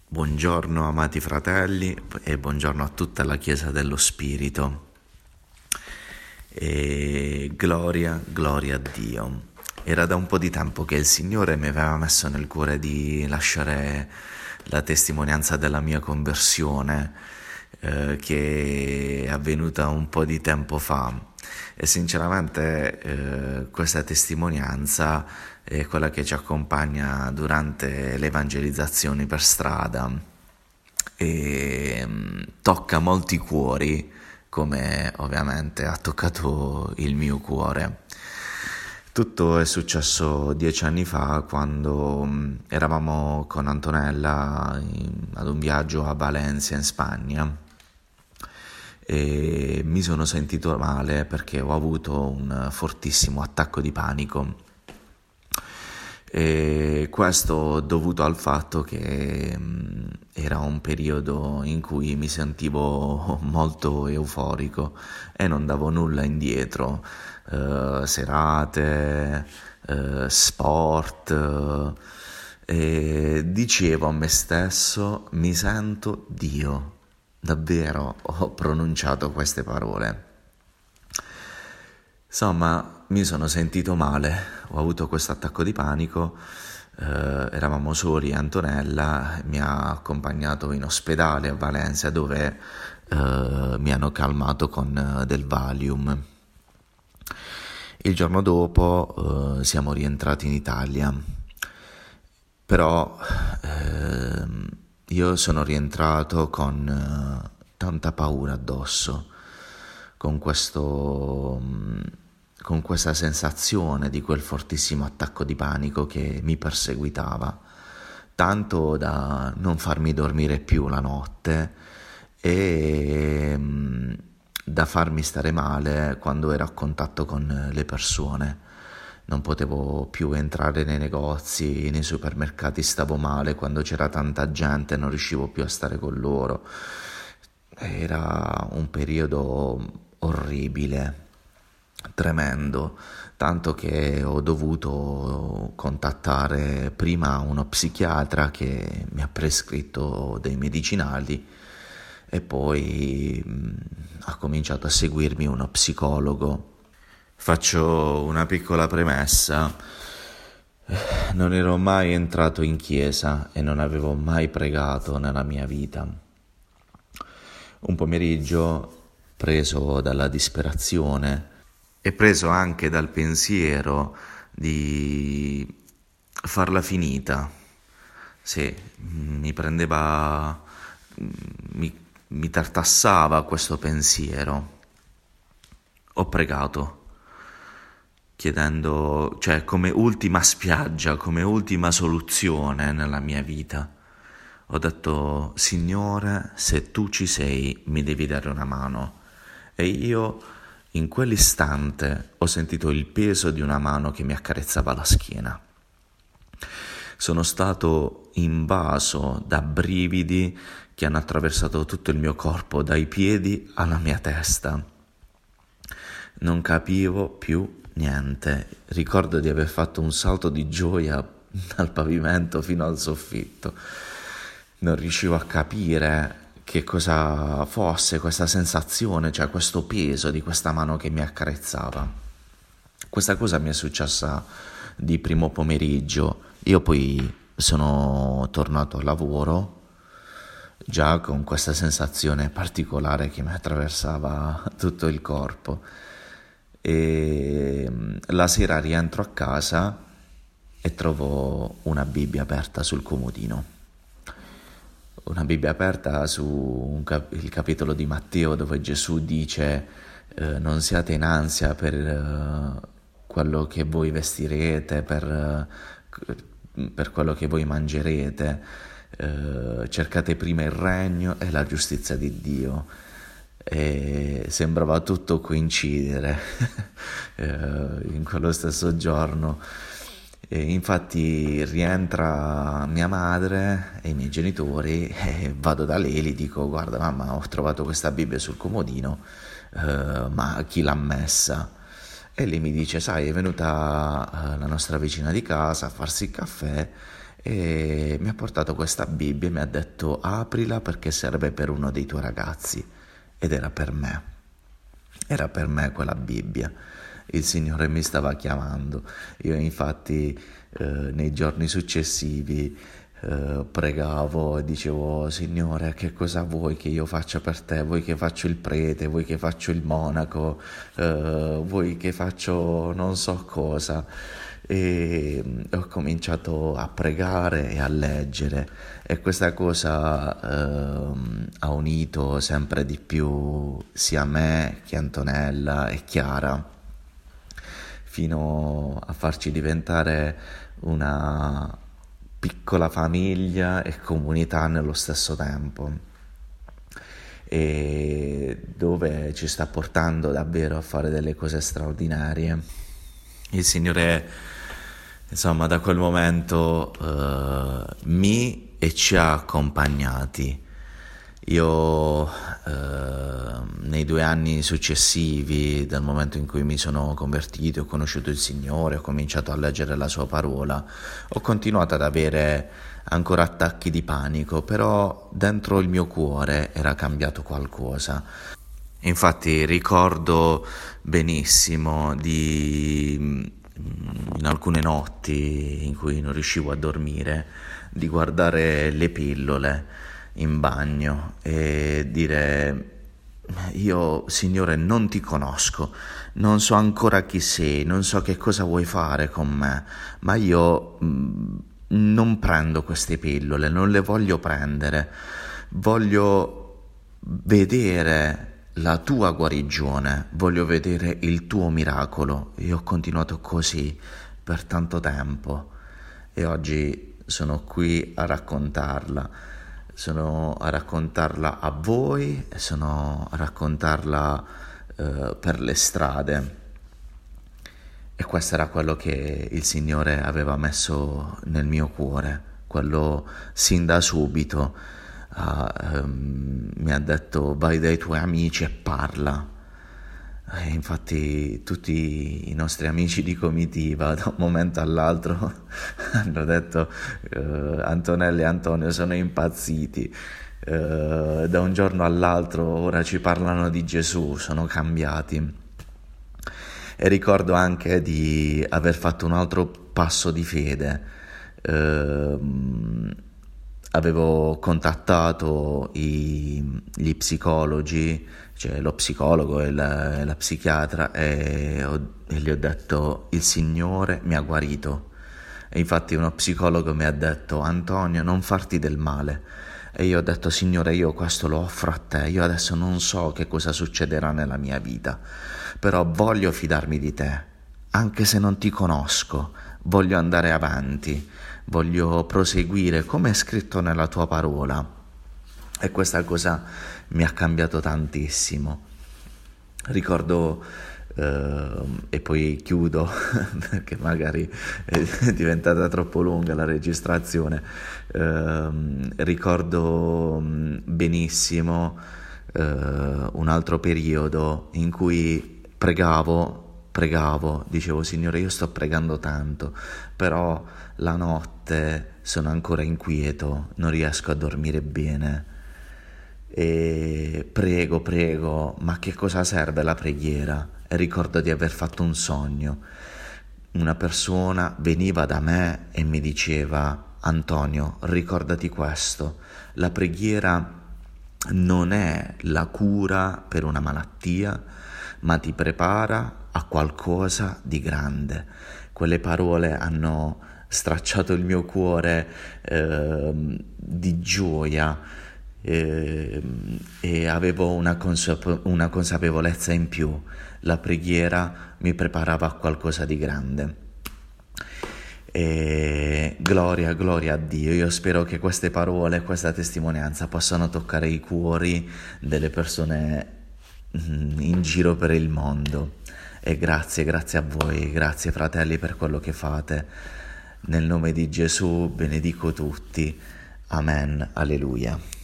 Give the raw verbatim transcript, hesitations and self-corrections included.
Buongiorno amati fratelli e buongiorno a tutta la Chiesa dello Spirito. E gloria, gloria a Dio. Era da un po' di tempo che il Signore mi aveva messo nel cuore di lasciare la testimonianza della mia conversione, eh, che è avvenuta un po' di tempo fa. E sinceramente eh, questa testimonianza è quella che ci accompagna durante le evangelizzazioni per strada e mh, tocca molti cuori, come ovviamente ha toccato il mio cuore. Tutto è successo dieci anni fa, quando mh, eravamo con Antonella in, ad un viaggio a Valencia in Spagna, e mi sono sentito male perché ho avuto un fortissimo attacco di panico. E questo dovuto al fatto che mh, era un periodo in cui mi sentivo molto euforico e non davo nulla indietro, eh, serate, eh, sport, eh, e dicevo a me stesso: mi sento Dio. Davvero ho pronunciato queste parole. Insomma, mi sono sentito male, ho avuto questo attacco di panico, eh, eravamo soli, Antonella mi ha accompagnato in ospedale a Valencia, dove eh, mi hanno calmato con eh, del Valium. Il giorno dopo eh, siamo rientrati in Italia, però eh, io sono rientrato con eh, tanta paura addosso, con questo, con questa sensazione di quel fortissimo attacco di panico che mi perseguitava, tanto da non farmi dormire più la notte e mm, da farmi stare male quando ero a contatto con le persone. Non potevo più entrare nei negozi, nei supermercati, stavo male quando c'era tanta gente, non riuscivo più a stare con loro. Era un periodo orribile, tremendo, tanto che ho dovuto contattare prima uno psichiatra che mi ha prescritto dei medicinali e poi mh, ha cominciato a seguirmi uno psicologo. Faccio una piccola premessa: non ero mai entrato in chiesa e non avevo mai pregato nella mia vita. Un pomeriggio, preso dalla disperazione e preso anche dal pensiero di farla finita, sì, mi prendeva, mi, mi tartassava questo pensiero, ho pregato, chiedendo, cioè come ultima spiaggia, come ultima soluzione nella mia vita. Ho detto: Signore, se tu ci sei, mi devi dare una mano. E io in quell'istante ho sentito il peso di una mano che mi accarezzava la schiena. Sono stato invaso da brividi che hanno attraversato tutto il mio corpo, dai piedi alla mia testa. Non capivo più niente. Ricordo di aver fatto un salto di gioia dal pavimento fino al soffitto. Non riuscivo a capire che cosa fosse questa sensazione, cioè questo peso di questa mano che mi accarezzava. Questa cosa mi è successa di primo pomeriggio. Io poi sono tornato al lavoro già con questa sensazione particolare che mi attraversava tutto il corpo. E la sera rientro a casa e trovo una Bibbia aperta sul comodino. Una Bibbia aperta su un cap- il capitolo di Matteo, dove Gesù dice eh, non siate in ansia per eh, quello che voi vestirete, per, eh, per quello che voi mangerete, eh, cercate prima il regno e la giustizia di Dio. E sembrava tutto coincidere eh, in quello stesso giorno. E infatti rientra mia madre e i miei genitori e vado da lei e gli dico: guarda mamma, ho trovato questa Bibbia sul comodino, eh, ma chi l'ha messa? E lei mi dice: sai, è venuta eh, la nostra vicina di casa a farsi il caffè e mi ha portato questa Bibbia e mi ha detto aprila perché serve per uno dei tuoi ragazzi, ed era per me, era per me quella Bibbia. Il Signore mi stava chiamando. Io infatti eh, nei giorni successivi eh, pregavo e dicevo: Signore, che cosa vuoi che io faccia per te? Vuoi che faccio il prete? Vuoi che faccio il monaco? Eh, vuoi che faccio non so cosa? E ho cominciato a pregare e a leggere, e questa cosa eh, ha unito sempre di più sia me che Antonella e Chiara, fino a farci diventare una piccola famiglia e comunità nello stesso tempo, e dove ci sta portando davvero a fare delle cose straordinarie. Il Signore, insomma, da quel momento eh, mi e ci ha accompagnati. Io eh, nei due anni successivi, dal momento in cui mi sono convertito, ho conosciuto il Signore, ho cominciato a leggere la Sua parola, ho continuato ad avere ancora attacchi di panico, però dentro il mio cuore era cambiato qualcosa. Infatti ricordo benissimo di, in alcune notti in cui non riuscivo a dormire, di guardare le pillole in bagno e dire: io, Signore, non ti conosco, non so ancora chi sei, non so che cosa vuoi fare con me, ma io mh, non prendo queste pillole, non le voglio prendere, voglio vedere la tua guarigione, voglio vedere il tuo miracolo. E ho continuato così per tanto tempo, e oggi sono qui a raccontarla. Sono a raccontarla a voi, sono a raccontarla eh, per le strade, e questo era quello che il Signore aveva messo nel mio cuore, quello sin da subito. Uh, um, mi ha detto: vai dai tuoi amici e parla. E infatti tutti i nostri amici di comitiva da un momento all'altro hanno detto: uh, Antonella e Antonio sono impazziti, uh, da un giorno all'altro ora ci parlano di Gesù, sono cambiati. E ricordo anche di aver fatto un altro passo di fede. Uh, avevo contattato i, gli psicologi, cioè lo psicologo e la, la psichiatra, e, ho, e gli ho detto: il Signore mi ha guarito. E infatti uno psicologo mi ha detto: Antonio, non farti del male. E io ho detto: Signore, io questo lo offro a te, io adesso non so che cosa succederà nella mia vita, però voglio fidarmi di te, anche se non ti conosco, voglio andare avanti, voglio proseguire come è scritto nella tua parola. E questa cosa mi ha cambiato tantissimo. Ricordo, eh, e poi chiudo perché magari è diventata troppo lunga la registrazione, eh, ricordo benissimo eh, un altro periodo in cui pregavo Pregavo, dicevo: Signore, io sto pregando tanto, però la notte sono ancora inquieto, non riesco a dormire bene. E prego, prego, ma che cosa serve la preghiera? E ricordo di aver fatto un sogno. Una persona veniva da me e mi diceva: Antonio, ricordati questo, la preghiera non è la cura per una malattia, ma ti prepara a qualcosa di grande. Quelle parole hanno stracciato il mio cuore eh, di gioia, eh, e avevo una, consape- una consapevolezza in più. La preghiera mi preparava a qualcosa di grande. E gloria, gloria a Dio. Io spero che queste parole, questa testimonianza possano toccare i cuori delle persone in giro per il mondo. E grazie, grazie a voi, grazie fratelli per quello che fate. Nel nome di Gesù benedico tutti. Amen, alleluia.